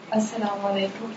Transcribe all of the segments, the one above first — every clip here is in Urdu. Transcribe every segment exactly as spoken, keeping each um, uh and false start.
السلام علیکم.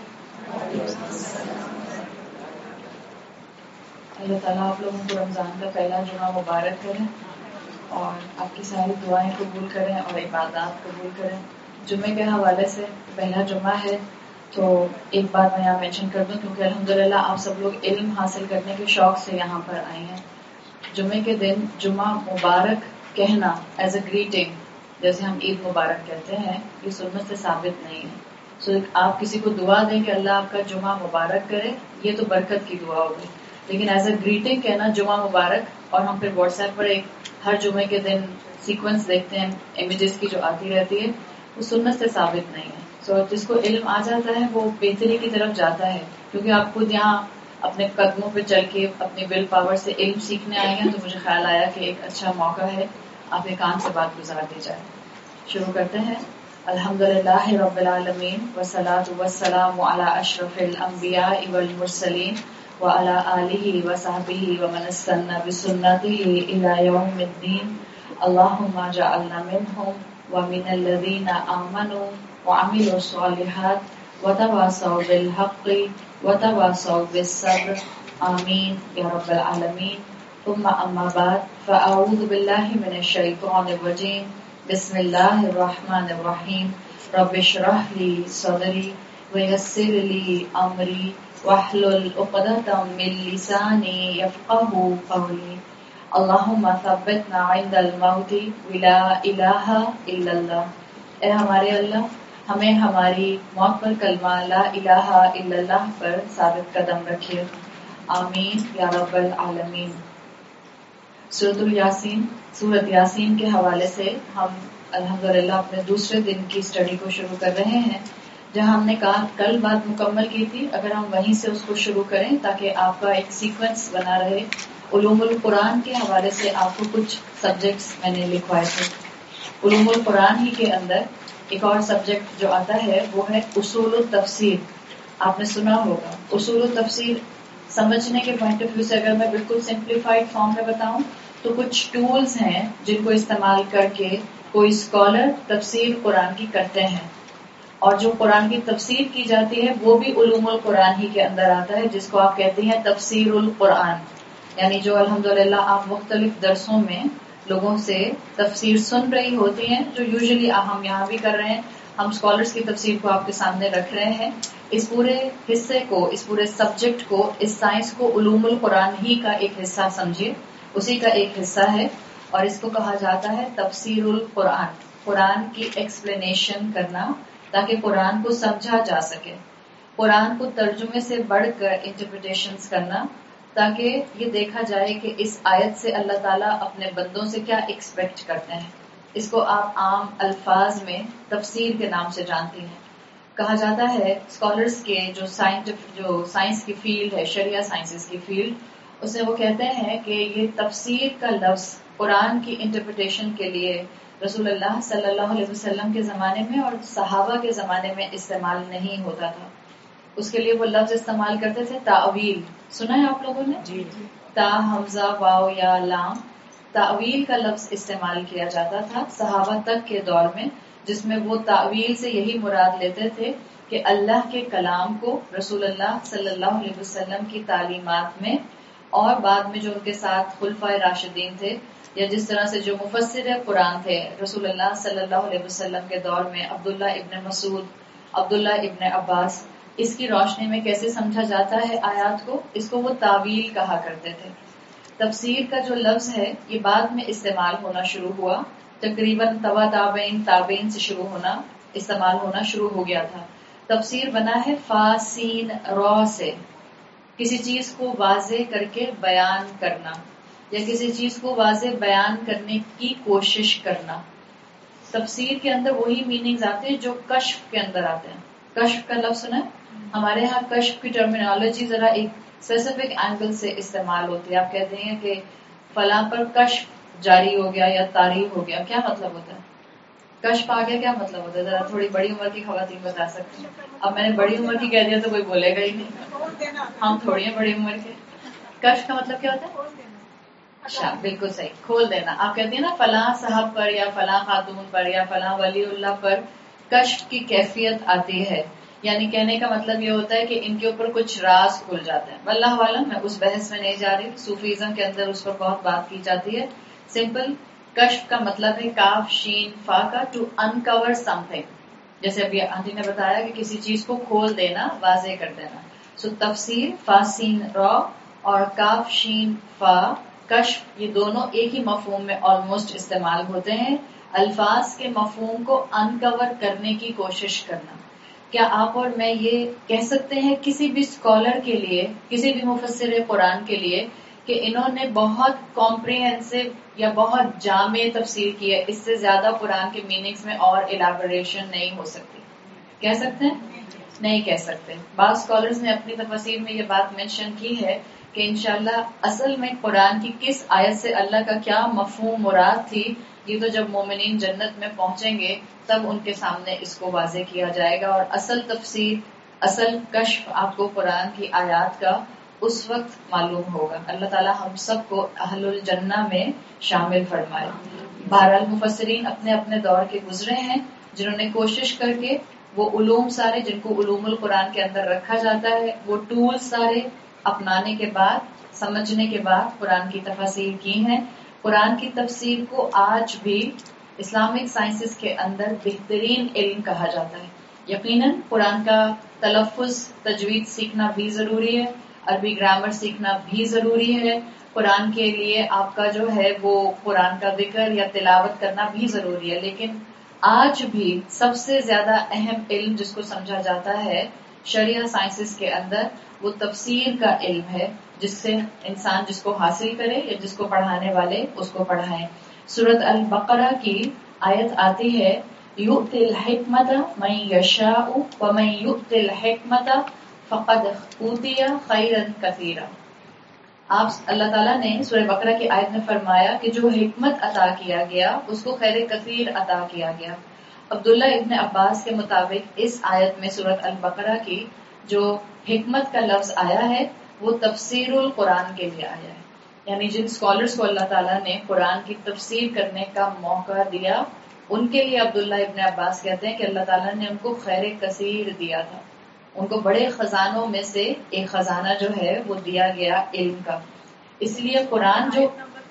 اللہ تعالیٰ آپ لوگوں کو رمضان کا پہلا جمعہ مبارک کریں اور آپ کی ساری دعائیں قبول کریں اور عبادات قبول کریں. جمعے کے حوالے سے پہلا جمعہ ہے تو ایک بات میں یہاں مینشن کر دوں کیونکہ الحمدللہ آپ سب لوگ علم حاصل کرنے کے شوق سے یہاں پر آئے ہیں. جمعے کے دن جمعہ مبارک کہنا ایز اے گریٹنگ جیسے ہم عید مبارک کہتے ہیں یہ سنت سے ثابت نہیں ہے. سو so, آپ کسی کو دعا دیں کہ اللہ آپ کا جمعہ مبارک کرے یہ تو برکت کی دعا ہوگی, لیکن ایز اے گریٹنگ کہنا جمعہ مبارک. اور ہم پھر واٹس ایپ پر ایک ہر جمعے کے دن سیکوینس دیکھتے ہیں امیجز کی جو آتی رہتی ہے, وہ سنت سے ثابت نہیں ہے. سو so, جس کو علم آ جاتا ہے وہ بہتری کی طرف جاتا ہے, کیونکہ آپ خود یہاں اپنے قدموں پہ چل کے اپنی ول پاور سے علم سیکھنے آئے ہیں, تو مجھے خیال آیا کہ ایک اچھا موقع ہے آپ کے کام سے بات گزار دی جائے. شروع کرتے ہیں. الحمدللہ رب العالمین والصلاة والسلام علی اشرف الانبیاء والمرسلین وعلی آلہ وصحبہ ومن استنى بسنته الى یوم الدین. اللہم اجعلنا منہم ومن الذین آمنوا وعملوا الصالحات وتواصوا بالحق وتواصوا بالصبر آمین یا رب العالمین. ثم اما بعد فاعوذ باللہ من الشیطان الرجیم. بسم اللہ الرحمن الرحیم. رب اشرح لی صدری ویسر لی امری واحلل عقدۃ من لسانی یفقہوا قولی. اللہم ثبتنا عند الموت ولا الہ الا اللہ. اے ہمارے اللہ ہمیں ہماری موت پر کلمہ لا الہ الا اللہ پر ثابت قدم رکھیے. آمین یا رب العالمین. سورۃ الیاسین سورۃ یاسین کے حوالے سے ہم الحمدللہ اپنے دوسرے دن کی اسٹڈی کو شروع کر رہے ہیں. جہاں ہم نے کہا کل بات مکمل کی تھی, اگر ہم وہیں سے اس کو شروع کریں تاکہ آپ کا ایک سیکوینس بنا رہے. علوم القرآن کے حوالے سے آپ کو کچھ سبجیکٹس میں نے لکھوائے تھے. علوم القرآن ہی کے اندر ایک اور سبجیکٹ جو آتا ہے وہ ہے اصول التفسیر. آپ نے سنا ہوگا. اصول التفسیر سمجھنے کے پوائنٹ آف ویو سے اگر میں بالکل سمپلیفائڈ فارم میں بتاؤں تو کچھ ٹولز ہیں جن کو استعمال کر کے کوئی اسکالر تفسیر قرآن کی کرتے ہیں, اور جو قرآن کی تفسیر کی جاتی ہے وہ بھی علوم القرآن ہی کے اندر آتا ہے, جس کو آپ کہتے ہیں تفسیر القرآن. یعنی جو الحمدللہ آپ مختلف درسوں میں لوگوں سے تفسیر سن رہی ہوتی ہیں, جو یوزلی ہم یہاں بھی کر رہے ہیں, ہم اسکالرس کی تفسیر کو آپ کے سامنے رکھ رہے ہیں. اس پورے حصے کو, اس پورے سبجیکٹ کو, اس سائنس کو علوم القرآن ہی کا ایک حصہ سمجھیے, اسی کا ایک حصہ ہے. اور اس کو کہا جاتا ہے تفسیر القرآن. قرآن کی ایکسپلینیشن کرنا تاکہ قرآن کو سمجھا جا سکے. قرآن کو ترجمے سے بڑھ کر انٹرپریٹیشنز کرنا تاکہ یہ دیکھا جائے کہ اس آیت سے اللہ تعالیٰ اپنے بندوں سے کیا ایکسپیکٹ کرتے ہیں. اس کو آپ عام الفاظ میں تفسیر کے نام سے جانتی ہیں. کہا جاتا ہے اسکالرس کے جو سائنٹیفک جو سائنس کی فیلڈ ہے, شریعہ سائنسز کی فیلڈ, اس میں وہ کہتے ہیں کہ یہ تفسیر کا لفظ قرآن کی انٹرپریٹیشن کے لیے رسول اللہ صلی اللہ علیہ وسلم کے زمانے میں اور صحابہ کے زمانے میں استعمال نہیں ہوتا تھا. اس کے لیے وہ لفظ استعمال کرتے تھے تعویل. سنا ہے آپ لوگوں نے؟ جی جی. تا حمزہ واو یا لام, تعویل کا لفظ استعمال کیا جاتا تھا صحابہ تک کے دور میں, جس میں وہ تعویل سے یہی مراد لیتے تھے کہ اللہ کے کلام کو رسول اللہ صلی اللہ علیہ وسلم کی تعلیمات میں اور بعد میں جو ان کے ساتھ خلفائے راشدین تھے یا جس طرح سے جو مفسر قرآن تھے رسول اللہ صلی اللہ علیہ وسلم کے دور میں, عبداللہ ابن مسعود, عبداللہ ابن عباس, اس کی روشنی میں کیسے سمجھا جاتا ہے آیات کو, اس کو وہ تعویل کہا کرتے تھے. تفسیر کا جو لفظ ہے یہ بعد میں استعمال ہونا شروع ہوا, تقریباً تبا تابعین تابعین سے شروع ہونا استعمال ہونا شروع ہو گیا تھا. تفسیر بنا ہے فا سین را سے, کسی چیز کو واضح کر کے بیان کرنا یا کسی چیز کو واضح بیان کرنے کی کوشش کرنا. تفسیر کے اندر وہی میننگز آتے ہیں جو کشف کے اندر آتے ہیں. کشف کا لفظ سنا ہے؟ ہمارے ہاں کشف کی ٹرمینالوجی ذرا ایک اسپیسیفک اینگل سے استعمال ہوتی ہے. آپ کہتے ہیں کہ فلاں پر کشف جاری ہو گیا یا طاری ہو گیا, کیا مطلب ہوتا ہے؟ کشف آ گیا کیا مطلب ہوتا ہے؟ ذرا تھوڑی بڑی عمر کی خواتین بتا سکتی ہیں. اب میں نے بڑی عمر کی کہہ دیا تو کوئی بولے گا ہی نہیں, ہم تھوڑی ہیں بڑی عمر کے. کشف کا مطلب کیا ہوتا ہے؟ اچھا بالکل صحیح, کھول دینا. آپ کہتے ہیں نا فلاں صاحب پر یا فلاں خاتون پر یا فلاں ولی اللہ پر کشف کی کیفیت آتی ہے یعنی کہنے کا مطلب یہ ہوتا ہے کہ ان کے اوپر کچھ راز کھل جاتے ہیں. واللہ عالم، میں اس بحث میں نہیں جا رہی. صوفیزم کے اندر اس پر بہت بات کی جاتی ہے. سمپل کشف کا مطلب ہے کاف شین فا کا ٹو انکور سم تھنگ. جیسے ابھی آنٹی نے بتایا کہ کسی چیز کو کھول دینا، واضح کر دینا. سو تفسیر فا سین را اور کاف شین فا کشف، یہ دونوں ایک ہی مفہوم میں آلموسٹ استعمال ہوتے ہیں. الفاظ کے مفہوم کو انکور کرنے کی کوشش کرنا. کیا آپ اور میں یہ کہہ سکتے ہیں کسی بھی اسکالر کے لیے، کسی بھی مفسر قرآن کے لیے، کہ انہوں نے بہت کمپریہنسو یا بہت جامع تفسیر کی ہے، اس سے زیادہ قرآن کے میننگز میں اور الیبوریشن نہیں ہو سکتی؟ کہہ سکتے ہیں؟ نہیں کہہ سکتے. بعض اسکالرز نے اپنی تفاسیر میں یہ بات مینشن کی ہے کہ انشاءاللہ اصل میں قرآن کی کس آیت سے اللہ کا کیا مفہوم مراد تھی، یہ تو جب مومنین جنت میں پہنچیں گے تب ان کے سامنے اس کو واضح کیا جائے گا. اور اصل تفسیر، اصل کشف آپ کو قرآن کی آیات کا اس وقت معلوم ہوگا. اللہ تعالی ہم سب کو اہل الجنہ میں شامل فرمائے. بہرحال مفسرین اپنے اپنے دور کے گزرے ہیں جنہوں نے کوشش کر کے وہ علوم سارے جن کو علوم القرآن کے اندر رکھا جاتا ہے، وہ ٹول سارے اپنانے کے بعد، سمجھنے کے بعد قرآن کی تفاسیر کی ہیں. قرآن کی تفسیر کو آج بھی اسلامک سائنسز کے اندر بہترین علم کہا جاتا ہے. یقیناً قرآن کا تلفظ، تجوید سیکھنا بھی ضروری ہے، عربی گرامر سیکھنا بھی ضروری ہے. قرآن کے لیے آپ کا جو ہے وہ قرآن کا ذکر یا تلاوت کرنا بھی ضروری ہے. لیکن آج بھی سب سے زیادہ اہم علم جس کو سمجھا جاتا ہے شریعہ سائنسز کے اندر، وہ تفسیر کا علم ہے، جس سے انسان جس کو حاصل کرے یا جس کو پڑھانے والے اس کو پڑھائیں. سورۃ البقرہ کی آیت آتی ہے یؤتی الحکمت من یشاء ومن یؤتی الحکمت فقد اوتی خیرا کثیرا. آپ اللہ تعالیٰ نے سورہ بقرہ کی آیت میں فرمایا کہ جو حکمت عطا کیا گیا اس کو خیر کثیر عطا کیا گیا. عبداللہ ابن عباس کے مطابق اس آیت میں سورۃ البقرہ کی جو حکمت کا لفظ آیا ہے وہ تفسیر القرآن کے لیے آیا ہے. یعنی جن اسکالرس کو اللہ تعالیٰ نے قرآن کی تفسیر کرنے کا موقع دیا، ان کے لیے عبداللہ ابن عباس کہتے ہیں کہ اللہ تعالیٰ نے ان کو خیر کثیر دیا تھا. ان کو بڑے خزانوں میں سے ایک خزانہ جو ہے وہ دیا گیا علم کا. اس لیے قرآن جو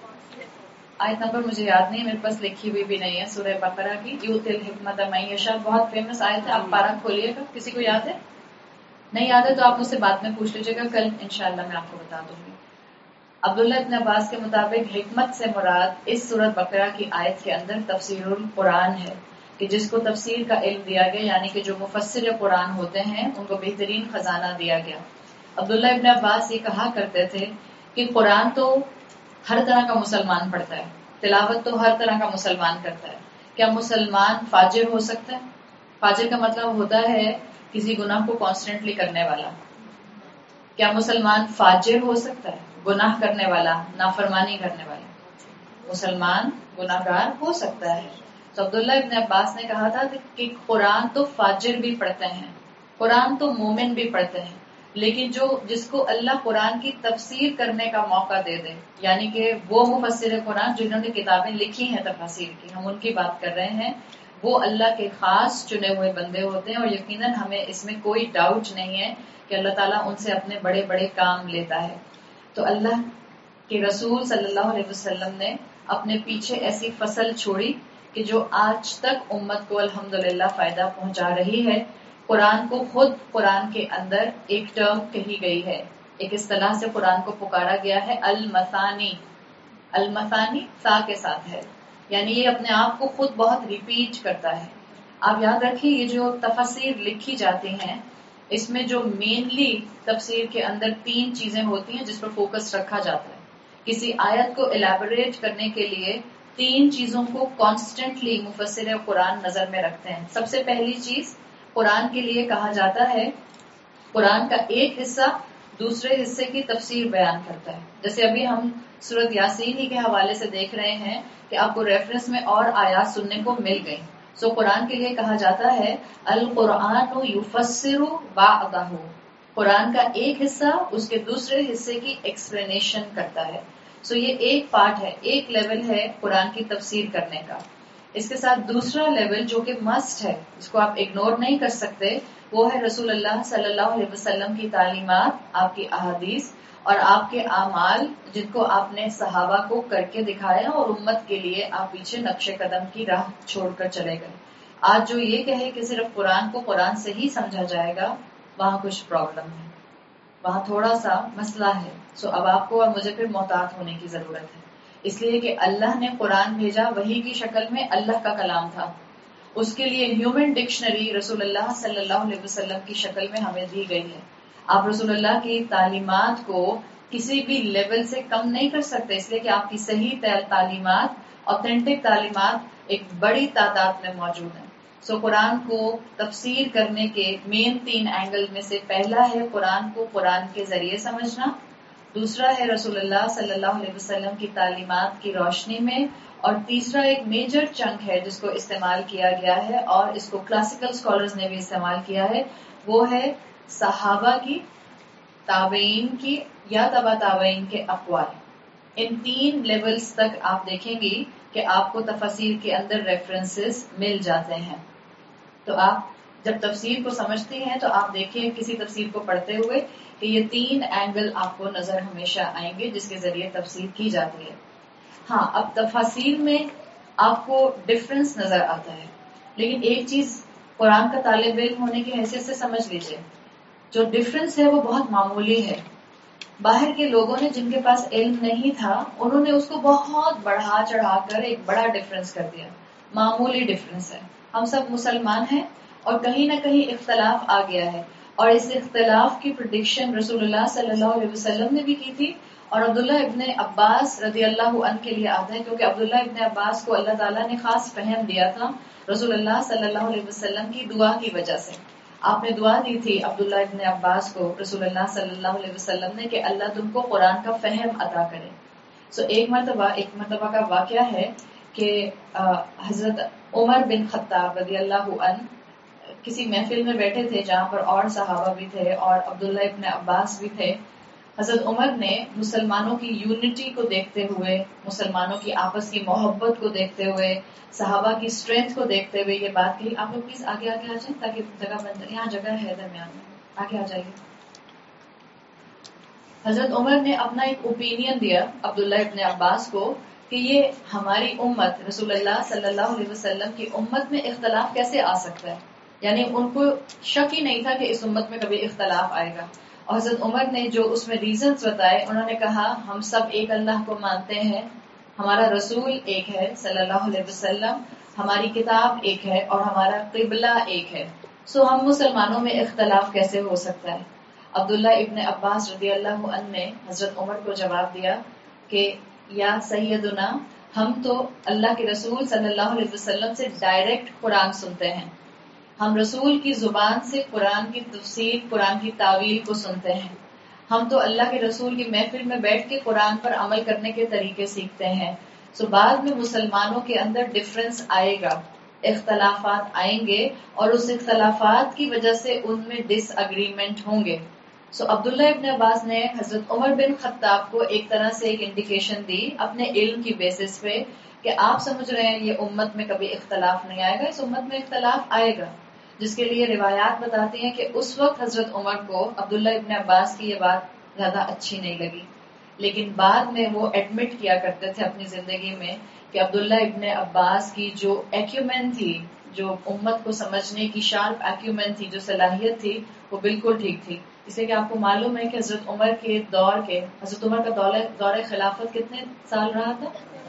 آیت نمبر مجھے یاد نہیں، میرے پاس لکھی ہوئی بھی نہیں ہے، سورہ بقرہ کی یؤتی الحکمت من یشاء، بہت فیمس آیت ہے. آپ پارہ کھولیے گا، کسی کو یاد ہے؟ نہیں یاد ہے تو آپ مجھ سے بعد میں پوچھ لیجیے گا، کل انشاءاللہ میں آپ کو بتا دوں گی. عبداللہ ابن عباس کے مطابق حکمت سے مراد اس سورۃ بقرہ کی آیت کے اندر تفسیر القرآن ہے، کہ جس کو تفسیر کا علم دیا گیا، یعنی کہ جو مفسر قرآن ہوتے ہیں ان کو بہترین خزانہ دیا گیا. عبداللہ ابن عباس یہ کہا کرتے تھے کہ قرآن تو ہر طرح کا مسلمان پڑھتا ہے، تلاوت تو ہر طرح کا مسلمان کرتا ہے. کیا مسلمان فاجر ہو سکتا ہے؟ فاجر کا مطلب ہوتا ہے کسی گناہ کو کانسٹنٹلی کرنے والا. کیا مسلمان فاجر ہو سکتا ہے؟ گناہ کرنے والا، نافرمانی کرنے والا. مسلمان گناہ گار ہو سکتا ہے. تو عبداللہ ابن عباس نے کہا تھا کہ قرآن تو فاجر بھی پڑھتے ہیں، قرآن تو مومن بھی پڑھتے ہیں، لیکن جو جس کو اللہ قرآن کی تفسیر کرنے کا موقع دے دے، یعنی کہ وہ مفسر قرآن جنہوں نے کتابیں لکھی ہیں تفاسیر کی، ہم ان کی بات کر رہے ہیں، وہ اللہ کے خاص چنے ہوئے بندے ہوتے ہیں. اور یقیناً ہمیں اس میں کوئی ڈاؤٹ نہیں ہے کہ اللہ تعالیٰ ان سے اپنے بڑے بڑے کام لیتا ہے. تو اللہ کے رسول صلی اللہ علیہ وسلم نے اپنے پیچھے ایسی فصل چھوڑی کہ جو آج تک امت کو الحمدللہ فائدہ پہنچا رہی ہے. قرآن کو خود قرآن کے اندر ایک ٹرم کہی گئی ہے، ایک اصطلاح سے قرآن کو پکارا گیا ہے، المثانی. المثانی سا کے ساتھ ہے، یعنی یہ اپنے آپ کو خود بہت ریپیٹ کرتا ہے. آپ یاد رکھیے یہ جو تفاسیر لکھی جاتی ہیں اس میں جو مینلی تفسیر کے اندر تین چیزیں ہوتی ہیں جس پر فوکس رکھا جاتا ہے. کسی آیت کو الیبوریٹ کرنے کے لیے تین چیزوں کو کانسٹنٹلی مفسر قرآن نظر میں رکھتے ہیں. سب سے پہلی چیز قرآن کے لیے کہا جاتا ہے قرآن کا ایک حصہ دوسرے حصے کی تفسیر بیان کرتا ہے. جیسے ابھی ہم سورۃ یاسین ہی کے حوالے سے دیکھ رہے ہیں کہ آپ کو ریفرنس میں اور آیات سننے کو مل گئی. سو قرآن کے لیے کہا جاتا ہے القرآن یفسر بعضہ، قرآن کا ایک حصہ اس کے دوسرے حصے کی ایکسپلینیشن کرتا ہے. سو یہ ایک پارٹ ہے، ایک لیول ہے قرآن کی تفسیر کرنے کا. اس کے ساتھ دوسرا لیول جو کہ مسٹ ہے، اس کو آپ اگنور نہیں کر سکتے، وہ ہے رسول اللہ صلی اللہ علیہ وسلم کی تعلیمات، آپ کی احادیث اور آپ کے اعمال جن کو آپ نے صحابہ کو کر کے دکھایا اور امت کے لیے آپ پیچھے نقش قدم کی راہ چھوڑ کر چلے گئے. آج جو یہ کہے کہ صرف قرآن کو قرآن سے ہی سمجھا جائے گا، وہاں کچھ پرابلم ہے، وہاں تھوڑا سا مسئلہ ہے. سو اب آپ کو اور مجھے پھر محتاط ہونے کی ضرورت ہے، اس لیے کہ اللہ نے قرآن بھیجا وحی کی شکل میں، اللہ کا کلام تھا. اس کے لیے ہیومن ڈکشنری رسول اللہ صلی اللہ علیہ وسلم کی شکل میں ہمیں دی گئی ہے. آپ رسول اللہ کی تعلیمات کو کسی بھی لیول سے کم نہیں کر سکتے، اس لیے کہ آپ کی صحیح تعلیمات، آتھینٹک تعلیمات ایک بڑی تعداد میں موجود ہیں. سو قرآن کو تفسیر کرنے کے مین تین اینگل میں سے پہلا ہے قرآن کو قرآن کے ذریعے سمجھنا، دوسرا ہے رسول اللہ صلی اللہ علیہ وسلم کی تعلیمات کی روشنی میں، اور تیسرا ایک میجر چنک ہے جس کو استعمال کیا گیا ہے اور اس کو کلاسیکل اسکالرز نے بھی استعمال کیا ہے، وہ ہے صحابہ کی، تابعین کی یا تبع تابعین کے اقوال. ان تین لیولز تک آپ دیکھیں گی کہ آپ کو تفاسیر کے اندر ریفرنسز مل جاتے ہیں. تو آپ جب تفسیر کو سمجھتے ہیں تو آپ دیکھیں کسی تفسیر کو پڑھتے ہوئے کہ یہ تین اینگل آپ کو نظر ہمیشہ آئیں گے جس کے ذریعے تفسیر کی جاتی ہے. ہاں، اب تفاسیر میں آپ کو ڈفرنس نظر آتا ہے، لیکن ایک چیز قرآن کا طالب علم ہونے کی حیثیت سے سمجھ لیجئے، جو ڈفرنس ہے وہ بہت معمولی ہے. باہر کے لوگوں نے جن کے پاس علم نہیں تھا انہوں نے اس کو بہت بڑھا چڑھا کر ایک بڑا ڈفرنس کر دیا. معمولی ڈفرنس ہے، ہم سب مسلمان ہیں اور کہیں نہ کہیں اختلاف آ گیا ہے، اور اس اختلاف کی پریڈکشن رسول اللہ صلی اللہ علیہ وسلم نے بھی کی تھی، اور عبداللہ ابن عباس رضی اللہ عنہ کے لیے آتا ہے کیونکہ عبداللہ ابن عباس کو اللہ تعالیٰ نے خاص فہم دیا تھا رسول اللہ صلی اللہ علیہ وسلم کی دعا کی وجہ سے. آپ نے دعا دی تھی عبداللہ ابن عباس کو رسول اللہ صلی اللہ علیہ وسلم نے کہ اللہ تم کو قرآن کا فہم عطا کرے. سو so ایک مرتبہ ایک مرتبہ کا واقعہ ہے کہ حضرت عمر بن خطاب رضی اللہ عنہ کسی محفل میں بیٹھے تھے جہاں پر اور صحابہ بھی تھے اور عبداللہ ابن عباس بھی تھے. حضرت عمر نے مسلمانوں کی یونٹی کو دیکھتے ہوئے، مسلمانوں کی آپس کی محبت کو دیکھتے ہوئے، صحابہ کی اسٹرینتھ کو دیکھتے ہوئے یہ بات کہی. آپ لوگ پلیز آگے آگے آ جائیں تاکہ جگہ بن جائے، یہاں جگہ ہے درمیان میں، آگے آ جائیے. حضرت عمر نے اپنا ایک اوپینین دیا عبداللہ ابن عباس کو کہ یہ ہماری امت، رسول اللہ صلی اللہ علیہ وسلم کی امت میں اختلاف کیسے آ سکتا ہے. یعنی ان کو شک ہی نہیں تھا کہ اس امت میں کبھی اختلاف آئے گا. اور حضرت عمر نے جو اس میں ریزنز بتائے، انہوں نے کہا ہم سب ایک اللہ کو مانتے ہیں، ہمارا رسول ایک ہے صلی اللہ علیہ وسلم، ہماری کتاب ایک ہے اور ہمارا قبلہ ایک ہے. سو ہم مسلمانوں میں اختلاف کیسے ہو سکتا ہے. عبداللہ ابن عباس رضی اللہ عنہ نے حضرت عمر کو جواب دیا کہ یا سیدنا، ہم تو اللہ کے رسول صلی اللہ علیہ وسلم سے ڈائریکٹ قرآن سنتے ہیں، ہم رسول کی زبان سے قرآن کی تفسیر، قرآن کی تعویل کو سنتے ہیں، ہم تو اللہ کے رسول کی محفل میں بیٹھ کے قرآن پر عمل کرنے کے طریقے سیکھتے ہیں. سو بعد میں مسلمانوں کے اندر ڈفرنس آئے گا، اختلافات آئیں گے اور اس اختلافات کی وجہ سے ان میں ڈس اگریمنٹ ہوں گے. سو عبداللہ ابن عباس نے حضرت عمر بن خطاب کو ایک طرح سے ایک انڈیکیشن دی اپنے علم کی بیسس پہ کہ آپ سمجھ رہے ہیں یہ امت میں کبھی اختلاف نہیں آئے گا، اس امت میں اختلاف آئے گا. جس کے لیے روایات بتاتی ہیں کہ اس وقت حضرت عمر کو عبداللہ ابن عباس کی یہ بات زیادہ اچھی نہیں لگی، لیکن بعد میں وہ ایڈمٹ کیا کرتے تھے اپنی زندگی میں کہ عبداللہ ابن عباس کی جو ایکیومین تھی، جو امت کو سمجھنے کی شارپ ایکیومین تھی، جو صلاحیت تھی، وہ بالکل ٹھیک تھی. اس لیے کہ آپ کو معلوم ہے کہ حضرت عمر کے دور کے حضرت عمر کا دور خلافت کتنے سال رہا تھا؟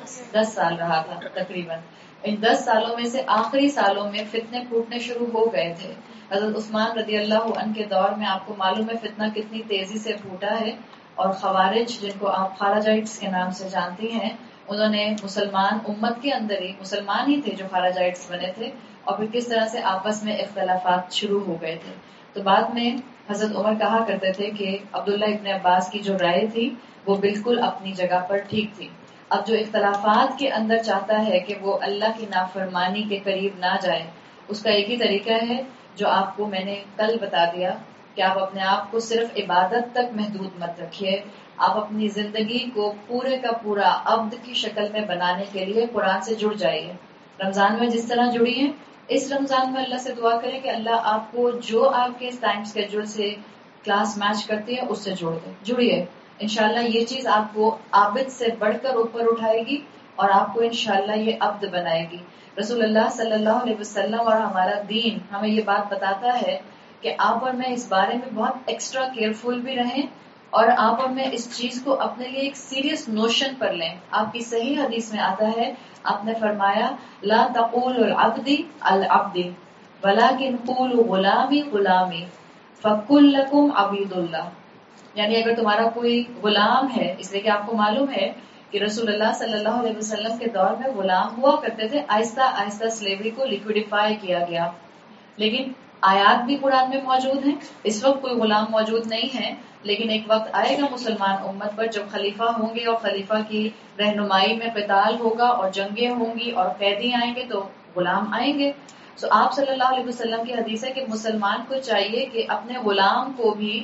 دس سال رہا تھا تقریباً. ان دس سالوں میں سے آخری سالوں میں فتنے پھوٹنے شروع ہو گئے تھے. حضرت عثمان رضی اللہ عنہ کے دور میں آپ کو معلوم ہے فتنہ کتنی تیزی سے پھوٹا ہے، اور خوارج جن کو آپ خارجائٹس کے نام سے جانتی ہیں، انہوں نے مسلمان امت کے اندر ہی، مسلمان ہی تھے جو خارجائٹس بنے تھے، اور پھر کس طرح سے آپس میں اختلافات شروع ہو گئے تھے. تو بعد میں حضرت عمر کہا کرتے تھے کہ عبداللہ ابن عباس کی جو رائے تھی وہ بالکل اپنی جگہ پر ٹھیک تھی. اب جو اختلافات کے اندر چاہتا ہے کہ وہ اللہ کی نافرمانی کے قریب نہ جائے، اس کا ایک ہی طریقہ ہے جو آپ کو میں نے کل بتا دیا کہ آپ اپنے آپ کو صرف عبادت تک محدود مت رکھیے. آپ اپنی زندگی کو پورے کا پورا عبد کی شکل میں بنانے کے لیے قرآن سے جڑ جائیے. رمضان میں جس طرح جڑی ہیں اس رمضان میں اللہ سے دعا کریں کہ اللہ آپ کو جو آپ کے ٹائم اسکیڈول سے کلاس میچ کرتی ہے اس سے جوڑ دے. جڑیے انشاءاللہ یہ چیز آپ کو عابد سے بڑھ کر اوپر اٹھائے گی اور آپ کو انشاءاللہ یہ عبد بنائے گی. رسول اللہ صلی اللہ علیہ وسلم اور ہمارا دین ہمیں یہ بات بتاتا ہے کہ آپ اور میں اس بارے میں بہت ایکسٹرا کیئرفل بھی رہیں اور آپ اور میں اس چیز کو اپنے لیے ایک سیریس نوشن پر لیں. آپ کی صحیح حدیث میں آتا ہے, آپ نے فرمایا لا تقولوا العبدی العبدی ولکن قولوا غلامی غلامی فکل لکم عبید اللہ. یعنی اگر تمہارا کوئی غلام ہے, اس لیے کہ آپ کو معلوم ہے کہ رسول اللہ صلی اللہ علیہ وسلم کے دور میں غلام ہوا کرتے تھے, آہستہ آہستہ سلیوری کو لیکویڈیفائی کیا گیا, لیکن آیات بھی قرآن میں موجود ہیں. اس وقت کوئی غلام موجود نہیں ہے, لیکن ایک وقت آئے گا مسلمان امت پر جب خلیفہ ہوں گے اور خلیفہ کی رہنمائی میں قتال ہوگا اور جنگیں ہوں گی اور قیدی آئیں گے تو غلام آئیں گے. تو آپ صلی اللہ علیہ وسلم کی حدیث ہے کہ مسلمان کو چاہیے کہ اپنے غلام کو بھی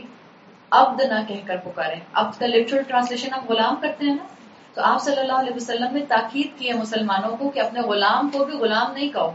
عبد نہ کہہ کر پکارے. عبد کا لٹرل ٹرانسلیشن آپ غلام کرتے ہیں نا, تو آپ صلی اللہ علیہ وسلم نے تاکید کی ہے مسلمانوں کو کہ اپنے غلام کو بھی غلام نہیں کہو,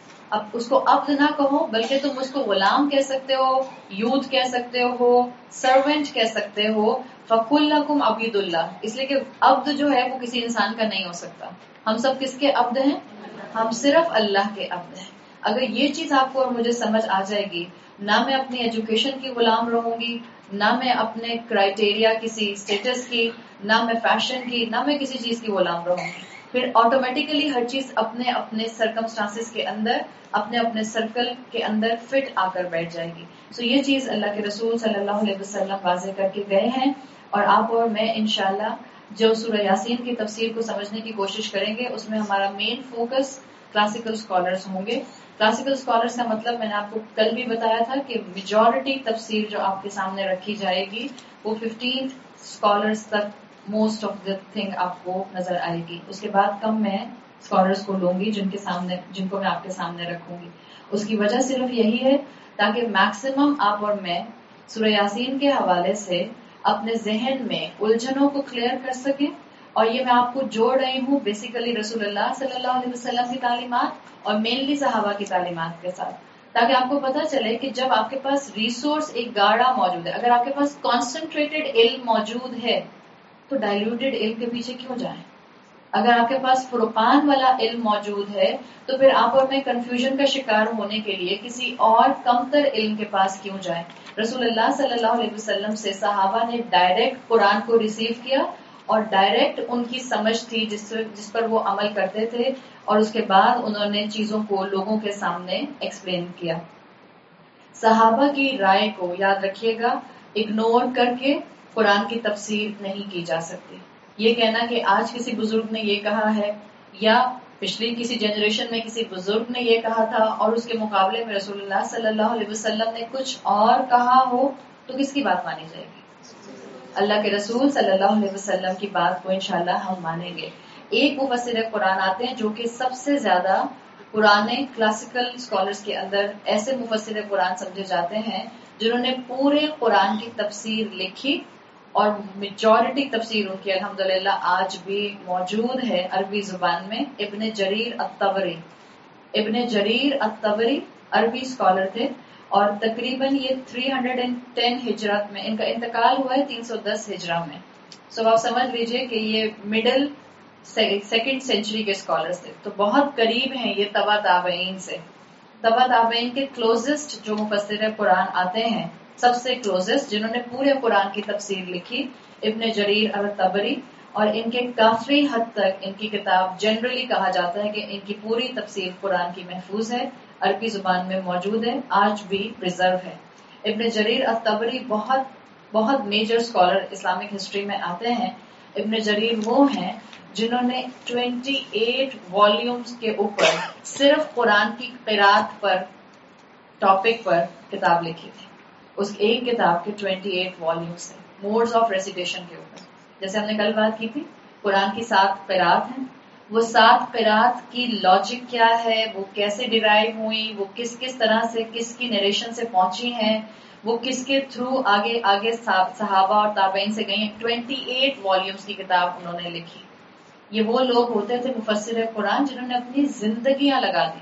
اب اس کو عبد نہ کہو بلکہ تم اس کو غلام کہہ سکتے ہو, یوتھ کہہ سکتے ہو, سرونٹ کہہ سکتے ہو. فَقُلْ لَكُمْ عَبِيدُ اللَّهِ, اس لیے کہ عبد جو ہے وہ کسی انسان کا نہیں ہو سکتا. ہم سب کس کے عبد ہیں؟ ہم صرف اللہ کے عبد ہیں. اگر یہ چیز آپ کو اور مجھے سمجھ آ جائے گی, نہ میں اپنی ایجوکیشن کی غلام رہوں گی, نہ میں اپنے کرائٹیریا کسی اسٹیٹس کی, نہ میں فیشن کی, نہ میں کسی چیز کی غلام رہوں گی. پھر آٹومیٹیکلی ہر چیز اپنے اپنے سرکمسٹانسز کے اندر, اپنے اپنے سرکل کے اندر فٹ آ کر بیٹھ جائے گی. سو یہ چیز اللہ کے رسول صلی اللہ علیہ وسلم واضح کر کے گئے ہیں, اور آپ اور میں انشاءاللہ جو سورہ یاسین کی تفسیر کو سمجھنے کی کوشش کریں گے اس میں ہمارا مین فوکس کلاسیکل اسکالرس ہوں گے. کلاسیکل اسکالرس کا مطلب میں نے آپ کو کل بھی بتایا تھا کہ میجورٹی تفسیر جو آپ کے سامنے رکھی جائے گی وہ ففٹین اسکالرس تک موسٹ آف دا تھنگ آپ کو نظر آئے گی. اس کے بعد کم میں اسکالرس کو لوں گی جن کے سامنے جن کو میں آپ کے سامنے رکھوں گی. اس کی وجہ صرف یہی ہے تاکہ میکسیمم آپ اور میں سورہ یاسین کے حوالے سے اپنے ذہن میں الجھنوں کو کلیئر کر سکیں. اور یہ میں آپ کو جوڑ رہی ہوں بیسیکلی رسول اللہ صلی اللہ علیہ وسلم کی تعلیمات اور مینلی صحابہ کی تعلیمات کے ساتھ, تاکہ آپ کو پتہ چلے کہ جب آپ کے پاس ریسورس ایک گاڑا موجود ہے, اگر آپ کے پاس کانسنٹریٹڈ علم موجود ہے تو ڈائلیوٹڈ علم کے پیچھے کیوں جائیں. اگر آپ کے پاس فرقان والا علم موجود ہے تو پھر آپ اور میں کنفیوژن کا شکار ہونے کے لیے کسی اور کمتر علم کے پاس کیوں جائیں. رسول اللہ صلی اللہ علیہ وسلم سے صحابہ نے ڈائریکٹ قرآن کو ریسیو کیا اور ڈائریکٹ ان کی سمجھ تھی جس جس پر وہ عمل کرتے تھے, اور اس کے بعد انہوں نے چیزوں کو لوگوں کے سامنے ایکسپلین کیا. صحابہ کی رائے کو یاد رکھیے گا, اگنور کر کے قرآن کی تفسیر نہیں کی جا سکتی. یہ کہنا کہ آج کسی بزرگ نے یہ کہا ہے یا پچھلی کسی جنریشن میں کسی بزرگ نے یہ کہا تھا اور اس کے مقابلے میں رسول اللہ صلی اللہ علیہ وسلم نے کچھ اور کہا ہو تو کس کی بات مانی جائے گی؟ اللہ کے رسول صلی اللہ علیہ وسلم کی بات کو انشاءاللہ ہم مانیں گے. ایک مفسر قرآن آتے ہیں جو کہ سب سے زیادہ پرانے کلاسیکل اسکالرس کے اندر ایسے مفسر قرآن سمجھے جاتے ہیں جنہوں نے پورے قرآن کی تفسیر لکھی, اور میجورٹی تفسیر ان کی الحمدللہ آج بھی موجود ہے عربی زبان میں. ابن جریر الطبری ابن جریر الطبری عربی اسکالر تھے, اور تقریباً یہ تین سو دس ہجرت میں ان کا انتقال ہوا ہے, تین سو دس ہجرہ میں. سو آپ سمجھ لیجئے کہ یہ مڈل سیکنڈ سینچری کے اسکالرس تھے, تو بہت قریب ہیں یہ تبع تابعین سے. تبع تابعین کے کلوزسٹ جو مفسر قرآن آتے ہیں, سب سے کلوزسٹ جنہوں نے پورے قرآن کی تفسیر لکھی, ابن جریر الطبری, اور ان کے کافی حد تک ان کی کتاب جنرلی کہا جاتا ہے کہ ان کی پوری تفسیر قرآن کی محفوظ ہے, عربی زبان میں موجود ہے, آج بھی پریزرو ہے. ابن جریر الطبری بہت بہت میجر اسکالر اسلامک ہسٹری میں آتے ہیں. ابن جریر وہ ہیں جنہوں نے اٹھائیس والیومز کے اوپر صرف قرآن کی قرات پر ٹاپک پر کتاب لکھی تھی. اس ایک کتاب کے اٹھائیس والیومز ہیں موڈز آف ریسیٹیشن کے اوپر. جیسے ہم نے کل بات کی تھی قرآن کی سات قرات ہیں, وہ سات قرات کی لاجک کیا ہے, وہ کیسے ڈیرائیو ہوئی, وہ کس کس طرح سے کس کی نریشن سے پہنچی ہیں, وہ کس کے تھرو آگے آگے صحابہ اور تابعین سے گئی ہیں. اٹھائیس والیومز کی کتاب انہوں نے لکھی. یہ وہ لوگ ہوتے تھے مفسر قرآن جنہوں نے اپنی زندگیاں لگا دی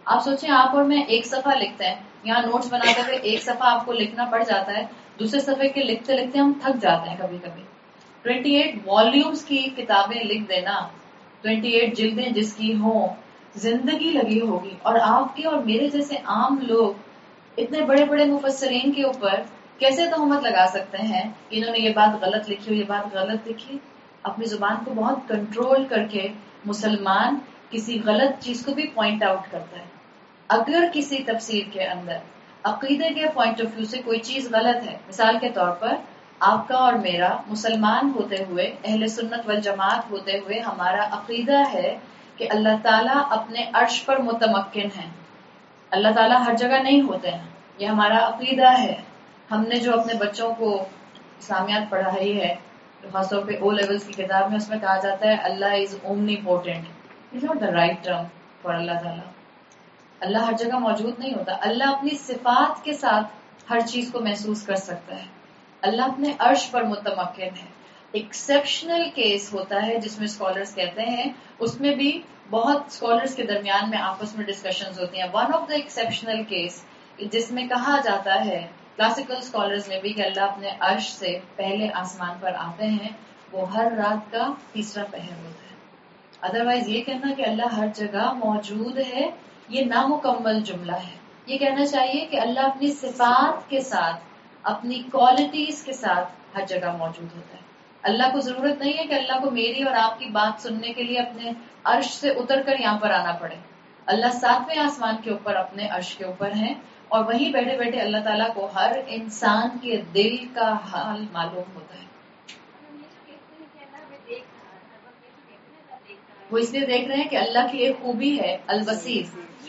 آپ سوچیں آپ اور میں ایک صفحہ لکھتے ہیں, یہاں نوٹس بناتے ہوئے ایک صفحہ آپ کو لکھنا پڑ جاتا ہے, دوسرے صفحے کے لکھتے لکھتے ہم تھک جاتے ہیں کبھی کبھی. ٹوینٹی ایٹ والیومز کی کتابیں لکھ دینا, ٹوینٹی ایٹ جلدیں جس کی ہوں, زندگی لگی ہوگی. اور آپ کے اور میرے جیسے عام لوگ اتنے بڑے بڑے مفسرین کے اوپر کیسے تہمت لگا سکتے ہیں کہ انہوں نے یہ بات غلط لکھی ہو, یہ بات غلط لکھی. اپنی زبان کو بہت کنٹرول کر کے مسلمان کسی غلط چیز کو بھی پوائنٹ آؤٹ کرتا ہے. اگر کسی تفسیر کے اندر عقیدے کے پوائنٹ آف ویو سے کوئی چیز غلط ہے, مثال کے طور پر آپ کا اور میرا مسلمان ہوتے ہوئے, اہل سنت والجماعت ہوتے ہوئے ہمارا عقیدہ ہے کہ اللہ تعالیٰ اپنے عرش پر متمکن ہیں, اللہ تعالیٰ ہر جگہ نہیں ہوتے ہیں, یہ ہمارا عقیدہ ہے. ہم نے جو اپنے بچوں کو اسلامیات پڑھائی ہے, خاص طور پہ او لیولز کی کتاب میں, اس میں کہا جاتا ہے اللہ is omnipotent. It's not the right term for اللہ تعالیٰ. اللہ ہر جگہ موجود نہیں ہوتا. اللہ اپنی صفات کے ساتھ ہر چیز کو محسوس کر سکتا ہے. اللہ اپنے عرش پر متمکن ہے. ایکسیپشنل کیس ہوتا ہے جس میں اسکالرس کہتے ہیں, اس میں بھی بہت اسکالرس کے درمیان میں آپس میں ڈسکشنز ہوتی ہیں. One of the exceptional case جس میں کہا جاتا ہے کلاسیکل اسکالرز میں بھی کہ اللہ اپنے عرش سے پہلے آسمان پر آتے ہیں, وہ ہر رات کا تیسرا پہر ہوتا ہے. ادروائز یہ کہنا کہ اللہ ہر جگہ موجود ہے, یہ نامکمل جملہ ہے. یہ کہنا چاہیے کہ اللہ اپنی صفات کے ساتھ, اپنی کوالٹیز کے ساتھ ہر جگہ موجود ہوتا ہے. اللہ کو ضرورت نہیں ہے کہ اللہ کو میری اور آپ کی بات سننے کے لیے اپنے عرش سے اتر کر یہاں پر آنا پڑے. اللہ ساتویں آسمان کے اوپر اپنے عرش کے اوپر ہیں, اور وہیں بیٹھے بیٹھے اللہ تعالیٰ کو ہر انسان کے دل کا حال معلوم ہوتا ہے. وہ اس لیے دیکھ رہے ہیں کہ اللہ کی ایک خوبی ہے البصیر.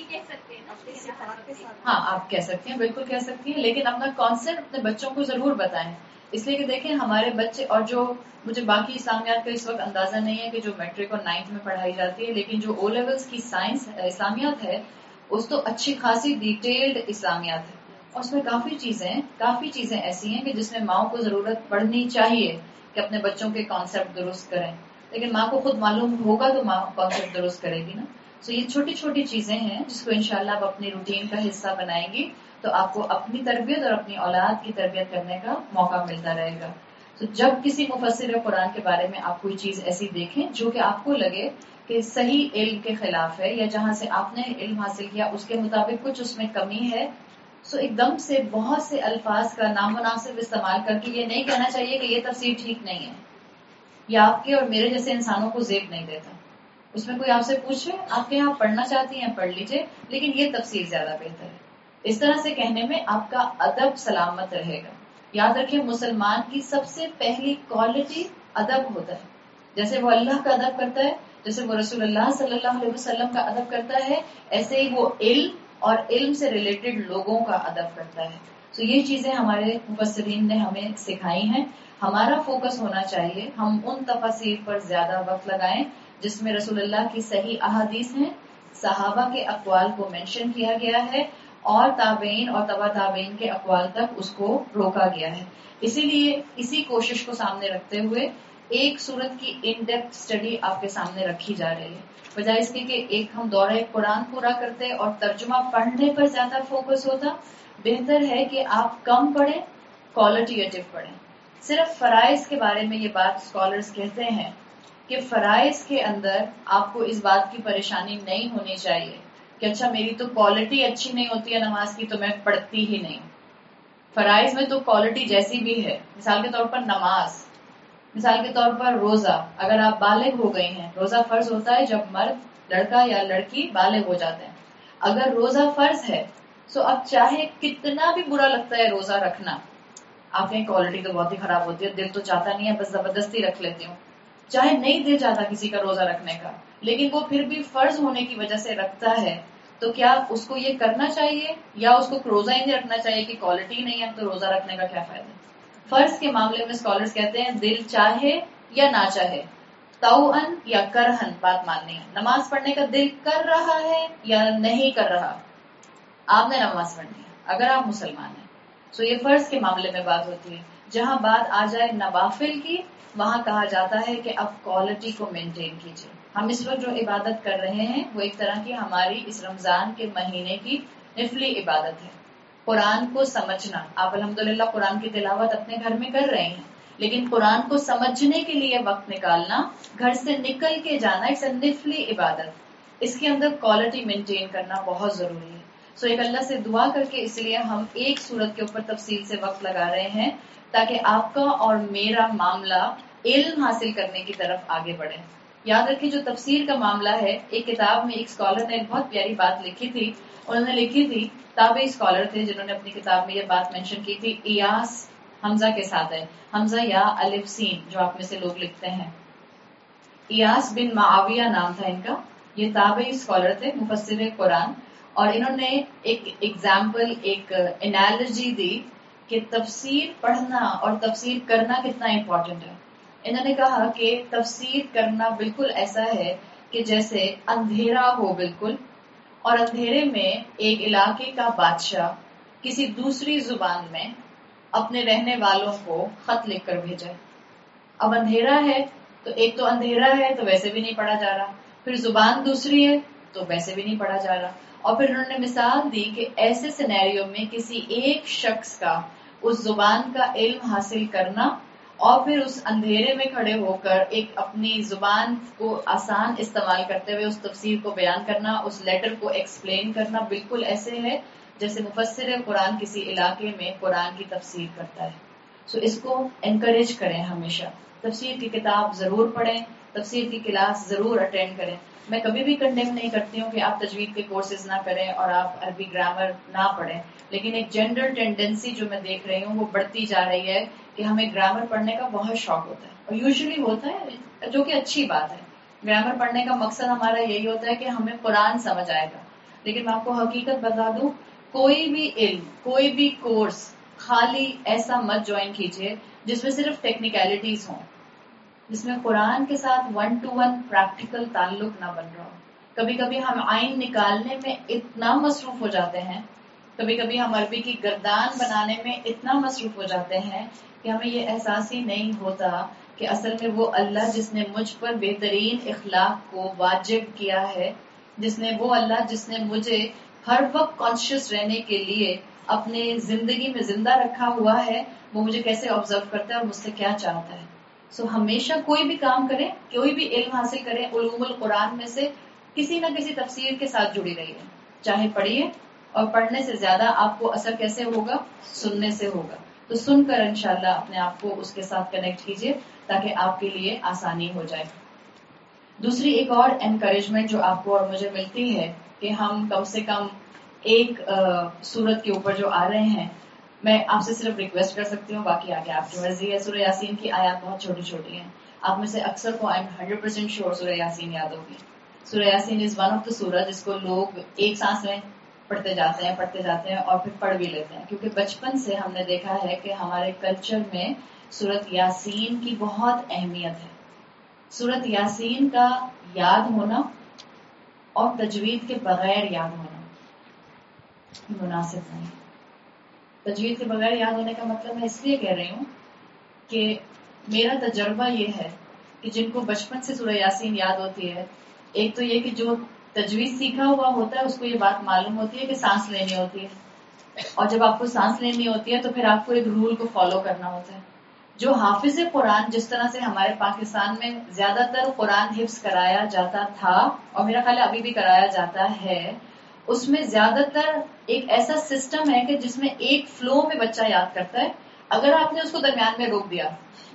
ہاں آپ کہہ سکتے ہیں, بالکل کہہ سکتی ہیں, لیکن اپنا کانسیپٹ اپنے بچوں کو ضرور بتائیں. اس لیے کہ دیکھیں ہمارے بچے, اور جو مجھے باقی اسلامیات کا اس وقت اندازہ نہیں ہے کہ جو میٹرک اور نائنتھ میں پڑھائی جاتی ہے, لیکن جو او لیولز کی سائنس اسلامیات ہے اس تو اچھی خاصی ڈیٹیلڈ اسلامیات ہے, اور اس میں کافی چیزیں کافی چیزیں ایسی ہیں کہ جس میں ماؤں کو ضرورت پڑنی چاہیے کہ اپنے بچوں کے کانسیپٹ درست کریں. لیکن ماں کو خود معلوم ہوگا تو ماں کانسیپٹ درست کرے گی نا. سو یہ چھوٹی چھوٹی چیزیں ہیں جس کو انشاءاللہ آپ اپنی روٹین کا حصہ بنائیں گی تو آپ کو اپنی تربیت اور اپنی اولاد کی تربیت کرنے کا موقع ملتا رہے گا. تو جب کسی مفسر قرآن کے بارے میں آپ کوئی چیز ایسی دیکھیں جو کہ آپ کو لگے کہ صحیح علم کے خلاف ہے, یا جہاں سے آپ نے علم حاصل کیا اس کے مطابق کچھ اس میں کمی ہے, سو ایک دم سے بہت سے الفاظ کا نامناسب استعمال کر کے یہ نہیں کہنا چاہیے کہ یہ تفسیر ٹھیک نہیں ہے, یہ آپ کے اور میرے جیسے انسانوں کو زیب نہیں دیتا. اس میں کوئی آپ سے پوچھے آپ کے یہاں پڑھنا چاہتی ہیں پڑھ لیجئے, لیکن یہ تفسیر زیادہ بہتر ہے. اس طرح سے کہنے میں آپ کا ادب سلامت رہے گا. یاد رکھیں مسلمان کی سب سے پہلی کوالٹی ادب ہوتا ہے. جیسے وہ اللہ کا ادب کرتا ہے, جیسے وہ رسول اللہ صلی اللہ علیہ وسلم کا ادب کرتا ہے, ایسے ہی وہ علم اور علم سے ریلیٹڈ لوگوں کا ادب کرتا ہے. تو یہ چیزیں ہمارے مفسرین نے ہمیں سکھائی ہیں. ہمارا فوکس ہونا چاہیے ہم ان تفاسیر پر زیادہ وقت لگائیں جس میں رسول اللہ کی صحیح احادیث ہیں, صحابہ کے اقوال کو مینشن کیا گیا ہے, اور تابعین اور تبع تابعین کے اقوال تک اس کو روکا گیا ہے. اسی لیے اسی کوشش کو سامنے رکھتے ہوئے ایک سورت کی ان ڈیپتھ اسٹڈی آپ کے سامنے رکھی جا رہی ہے, بجائے اس کے کہ ایک ہم دورہ قرآن پورا کرتے اور ترجمہ پڑھنے پر زیادہ فوکس ہوتا. بہتر ہے کہ آپ کم پڑھیں, کوالٹیٹیو پڑھیں. صرف فرائض کے بارے میں یہ بات اسکالرز کہتے ہیں کہ فرائض کے اندر آپ کو اس بات کی پریشانی نہیں ہونی چاہیے کہ اچھا میری تو کوالٹی اچھی نہیں ہوتی ہے نماز کی تو میں پڑھتی ہی نہیں. فرائض میں تو کوالٹی جیسی بھی ہے. مثال کے طور پر نماز, مثال کے طور پر روزہ. اگر آپ بالغ ہو گئی ہیں, روزہ فرض ہوتا ہے جب مرد لڑکا یا لڑکی بالغ ہو جاتے ہیں. اگر روزہ فرض ہے تو اب چاہے کتنا بھی برا لگتا ہے روزہ رکھنا, آپ کی کوالٹی تو بہت ہی خراب ہوتی ہے, دل تو چاہتا نہیں ہے, بس زبردستی رکھ لیتی ہوں. چاہے نہیں دل چاہتا کسی کا روزہ رکھنے کا, لیکن وہ پھر بھی فرض ہونے کی وجہ سے رکھتا ہے, تو کیا اس کو یہ کرنا چاہیے یا اس کو روزہ ہی نہیں رکھنا چاہیے کہ کوالٹی نہیں ہے تو روزہ رکھنے کا کیا فائدہ. فرض کے معاملے میں اسکالرز کہتے ہیں دل چاہے یا نہ چاہے, توأن یا کرہن بات ماننی ہے. نماز پڑھنے کا دل کر رہا ہے یا نہیں کر رہا, آپ نے نماز پڑھنی ہے اگر آپ مسلمان ہیں. سو یہ فرض کے معاملے میں بات ہوتی ہے. جہاں بات آ جائے نوافل کی, وہاں کہا جاتا ہے کہ اب کوالٹی کو مینٹین کیجیے. ہم اس وقت جو عبادت کر رہے ہیں وہ ایک طرح کی ہماری اس رمضان کے مہینے کی نفلی عبادت ہے. قرآن کو سمجھنا، آپ الحمدللہ قرآن کی تلاوت اپنے گھر میں کر رہے ہیں، لیکن قرآن کو سمجھنے کے لیے وقت نکالنا، گھر سے نکل کے جانا، اٹس اے نفلی عبادت. اس کے اندر کوالٹی مینٹین کرنا بہت ضروری ہے. سو ایک اللہ سے دعا کر کے اس لیے ہم ایک سورت کے اوپر تفصیل سے وقت لگا رہے ہیں تاکہ آپ کا اور میرا معاملہ علم حاصل کرنے کی طرف آگے بڑھے. یاد رکھیے جو تفسیر کا معاملہ ہے، ایک کتاب میں ایک اسکالر نے ایک بہت پیاری بات لکھی تھی. انہوں نے لکھی تھی، تابعی اسکالر تھے جنہوں نے اپنی کتاب میں یہ بات مینشن کی تھی، ایاس حمزہ کے ساتھ ہے، حمزہ یا الف سین جو آپ میں سے لوگ لکھتے ہیں. ایاس بن معاویہ نام تھا ان کا. یہ تابعی اسکالر تھے، مفسر قرآن، اور انہوں نے ایک ایگزامپل، ایک انالوجی دی کہ تفسیر پڑھنا اور تفسیر کرنا کتنا امپورٹنٹ ہے. انہوں نے کہا کہ تفسیر کرنا بالکل ایسا ہے کہ جیسے اندھیرا ہو بالکل، اور اندھیرے میں ایک علاقے کا بادشاہ کسی دوسری زبان میں اپنے رہنے والوں کو خط لکھ کر بھیجے. اب اندھیرا ہے تو ایک تو اندھیرا ہے تو ویسے بھی نہیں پڑھا جا رہا، پھر زبان دوسری ہے تو ویسے بھی نہیں پڑھا جا رہا. اور پھر انہوں نے مثال دی کہ ایسے سینیریو میں کسی ایک شخص کا اس زبان کا علم حاصل کرنا اور پھر اس اندھیرے میں کھڑے ہو کر ایک اپنی زبان کو آسان استعمال کرتے ہوئے اس تفسیر کو بیان کرنا، اس لیٹر کو ایکسپلین کرنا، بالکل ایسے ہے جیسے مفسر قرآن کسی علاقے میں قرآن کی تفسیر کرتا ہے. سو اس کو انکریج کریں، ہمیشہ تفسیر کی کتاب ضرور پڑھیں، تفسیر کی کلاس ضرور اٹینڈ کریں. میں کبھی بھی کنڈیم نہیں کرتی ہوں کہ آپ تجوید کے کورسز نہ کریں اور آپ عربی گرامر نہ پڑھیں، لیکن ایک جنرل ٹینڈنسی جو میں دیکھ رہی ہوں وہ بڑھتی جا رہی ہے کہ ہمیں گرامر پڑھنے کا بہت شوق ہوتا ہے، اور یوزلی ہوتا ہے جو کہ اچھی بات ہے. گرامر پڑھنے کا مقصد ہمارا یہی ہوتا ہے کہ ہمیں قرآن سمجھ آئے گا. لیکن میں آپ کو حقیقت بتا دوں، کوئی بھی علم، کوئی بھی کورس خالی ایسا مت جوائن کیجیے جس میں صرف ٹیکنیکلٹیز ہوں، جس میں قرآن کے ساتھ ون ٹو ون پریکٹیکل تعلق نہ بن رہا ہو. کبھی کبھی ہم آئین نکالنے میں اتنا مصروف ہو جاتے ہیں، کبھی کبھی ہم عربی کی گردان بنانے میں اتنا مصروف ہو جاتے ہیں کہ ہمیں یہ احساس ہی نہیں ہوتا کہ اصل میں وہ اللہ جس نے مجھ پر بہترین اخلاق کو واجب کیا ہے، جس نے وہ اللہ جس نے مجھے ہر وقت کانشیس رہنے کے لیے اپنے زندگی میں زندہ رکھا ہوا ہے، وہ مجھے کیسے آبزرو کرتا ہے اور مجھ سے کیا چاہتا ہے. سو so, ہمیشہ کوئی بھی کام کریں، کوئی بھی علم حاصل کریں، علوم القرآن میں سے کسی نہ کسی تفسیر کے ساتھ جڑی رہی ہے. چاہے پڑھیے، اور پڑھنے سے زیادہ آپ کو اثر کیسے ہوگا؟ سننے سے ہوگا. تو سن کر انشاءاللہ اپنے آپ کو اس کے ساتھ کنیکٹ کیجیے تاکہ آپ کے لیے آسانی ہو جائے. دوسری ایک اور انکریجمنٹ جو آپ کو اور مجھے ملتی ہے کہ ہم کم سے کم ایک سورت کے اوپر جو آ رہے ہیں، میں آپ سے صرف ریکویسٹ کر سکتی ہوں، باقی آگے آپ کی مرضی ہے. سورہ یاسین کی آیات بہت چھوٹی چھوٹی ہیں. آپ میں سے اکثر کو I am hundred percent sure سورہ یاسین یاد ہوگی. سورہ یاسین از ون آف دا سورہ جس کو لوگ ایک سانس میں پڑھتے جاتے ہیں پڑھتے جاتے ہیں اور پھر پڑھ بھی لیتے ہیں، کیونکہ بچپن سے ہم نے دیکھا ہے کہ ہمارے کلچر میں سورت یاسین کی بہت اہمیت ہے. سورت یاسین کا یاد ہونا اور تجوید کے بغیر یاد ہونا مناسب نہیں. تجوید کے بغیر یاد ہونے کا مطلب میں اس لیے کہہ رہی ہوں کہ میرا تجربہ یہ ہے کہ جن کو بچپن سے سورہ یاسین یاد ہوتی ہے، ایک تو یہ کہ جو تجوید سیکھا ہوا ہوتا ہے اس کو یہ بات معلوم ہوتی ہے کہ سانس لینی ہوتی ہے، اور جب آپ کو سانس لینی ہوتی ہے تو پھر آپ کو ایک رول کو فالو کرنا ہوتا ہے. جو حافظ قرآن جس طرح سے ہمارے پاکستان میں زیادہ تر قرآن حفظ کرایا جاتا تھا، اور میرا خیال ہے ابھی بھی کرایا جاتا ہے، اس میں زیادہ تر ایک ایسا سسٹم ہے کہ جس میں ایک فلو میں بچہ یاد کرتا ہے. اگر آپ نے اس کو درمیان میں روک دیا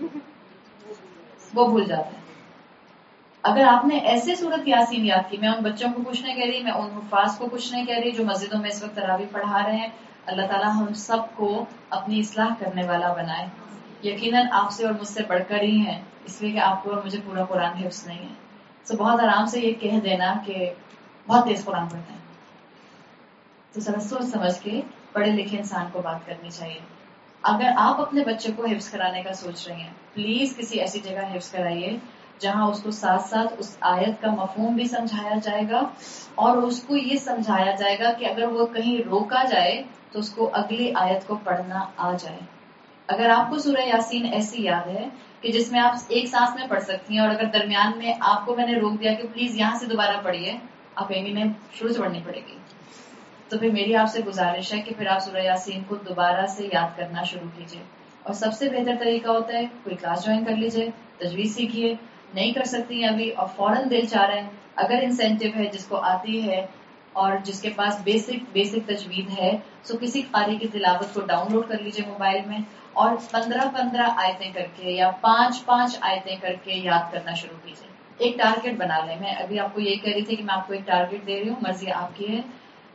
وہ بھول جاتا ہے. اگر آپ نے ایسے سورت یاسین یاد کی، میں ان بچوں کو کچھ نہیں کہہ رہی، میں ان حفاظ کو کچھ نہیں کہہ رہی جو مسجدوں میں اس وقت تراویح پڑھا رہے ہیں، اللہ تعالیٰ ہم سب کو اپنی اصلاح کرنے والا بنائے. یقیناً آپ سے اور مجھ سے بڑھ کر ہی ہیں، اس لیے کہ آپ کو اور مجھے پورا قرآن حفظ نہیں ہے. تو بہت آرام سے یہ کہہ دینا کہ بہت تیز قرآن پڑھتے ہیں، تو ذرا سوچ سمجھ کے پڑھے لکھے انسان کو بات کرنی چاہیے. اگر آپ اپنے بچے کو حفظ کرانے کا سوچ رہے ہیں، پلیز کسی ایسی جگہ حفظ کرائیے جہاں اس کو ساتھ ساتھ اس آیت کا مفہوم بھی سمجھایا جائے گا، اور اس کو یہ سمجھایا جائے گا کہ اگر وہ کہیں روکا جائے تو اس کو اگلی آیت کو پڑھنا آ جائے. اگر آپ کو سورہ یاسین ایسی یاد ہے کہ جس میں آپ ایک سانس میں پڑھ سکتی ہیں، اور اگر درمیان میں آپ کو میں نے روک دیا کہ پلیز یہاں سے دوبارہ پڑھیے، آپ کہیں گے نہیں شروع سے پڑھنی پڑے گی. تو پھر میری آپ سے گزارش ہے کہ پھر آپ سورہ یاسین کو دوبارہ سے یاد کرنا شروع کیجیے. اور سب سے بہتر طریقہ ہوتا ہے کوئی کلاس جوائن کر لیجیے، تجوید سیکھیے. نہیں کر سکتی ہیں ابھی اور فوراً دل چاہ رہے ہیں، اگر انسینٹیو ہے جس کو آتی ہے اور جس کے پاس بیسک بیسک تجوید ہے، سو کسی قاری کی تلاوت کو ڈاؤن لوڈ کر لیجیے موبائل میں، اور پندرہ پندرہ آیتیں کر کے یا پانچ پانچ آیتیں کر کے یاد کرنا شروع کیجیے. ایک ٹارگٹ بنا لیں. میں ابھی آپ کو یہی کہہ رہی تھی کہ میں آپ کو ایک ٹارگٹ دے رہی ہوں، مرضی آپ کی ہے